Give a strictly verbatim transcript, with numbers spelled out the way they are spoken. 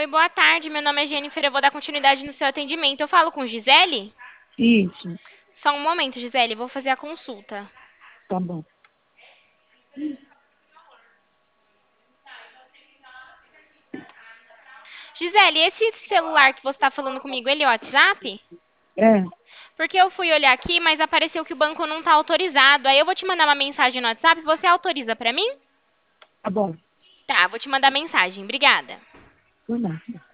boa tarde. Meu nome é Jennifer. Eu vou dar continuidade no seu atendimento. Eu falo com Gisele? Isso, Só um momento, Gisele. Eu vou fazer a consulta. tá bom. Gisele, esse celular que você está falando comigo, ele é o WhatsApp? É, Porque eu fui olhar aqui, mas apareceu que o banco não está autorizado. Aí eu vou te mandar uma mensagem no WhatsApp. Você autoriza para mim? tá bom. Tá, vou te mandar mensagem. Obrigada. Por nada.